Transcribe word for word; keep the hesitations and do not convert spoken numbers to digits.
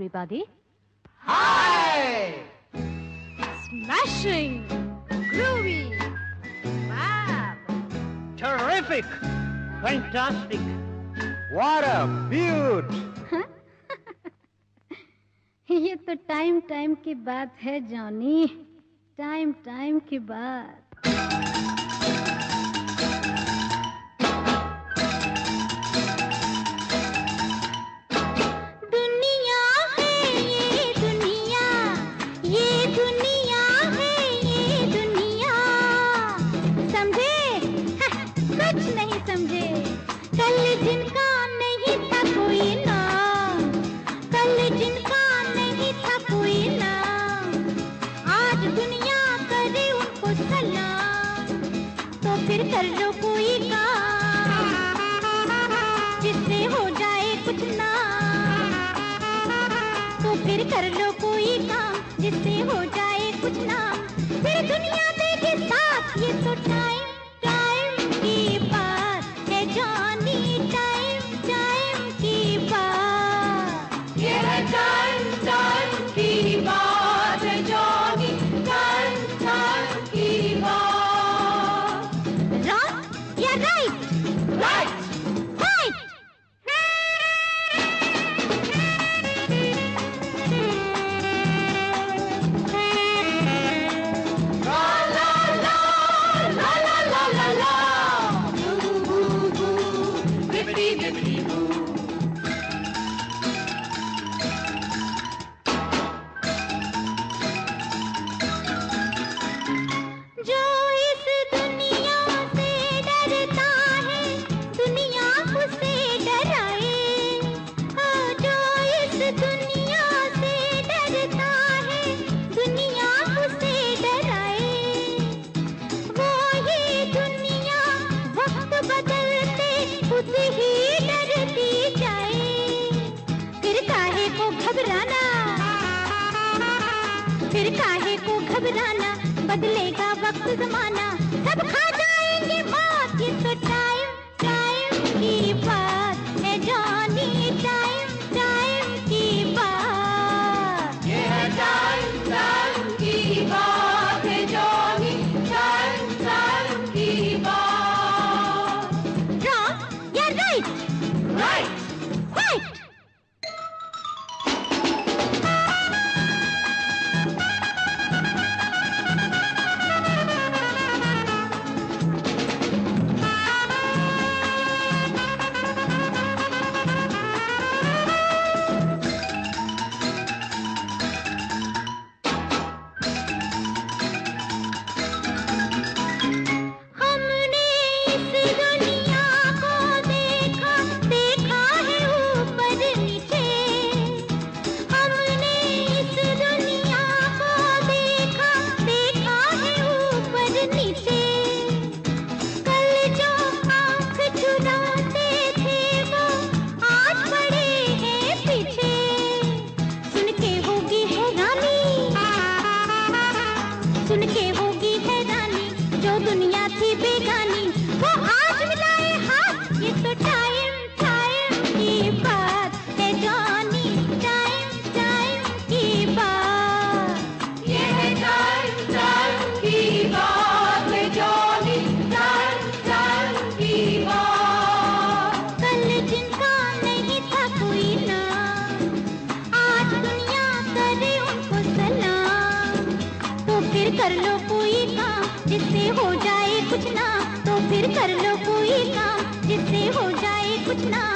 everybody. Hi! Smashing! Groovy! Fab! Terrific! Fantastic! What a beaut! ये तो time time की बात है जॉनी, टाइम टाइम की बात। फिर कर लो कोई काम जिससे हो जाए कुछ ना, तो फिर कर लो कोई काम जिससे हो जाए कुछ ना, फिर दुनिया देखे साथ। ये तो टाइम टाइम की बात है जॉनी, टाइम टाइम की बात। ये है टाइम टाइम की बात है जॉनी, टाइम टाइम की बात। फिर काहे को घबराना, बदलेगा वक्त जमाना, सब खा जाएंगे बात। ये तो टाइम टाइम की बात है जॉनी, टाइम टाइम की बात। ये है टाइम टाइम की बात है जॉनी, टाइम टाइम की बात। रॉन्ग या राइट? Right right. कर लो कोई काम जिससे हो जाए कुछ ना, तो फिर कर लो कोई काम जिससे हो जाए कुछ ना।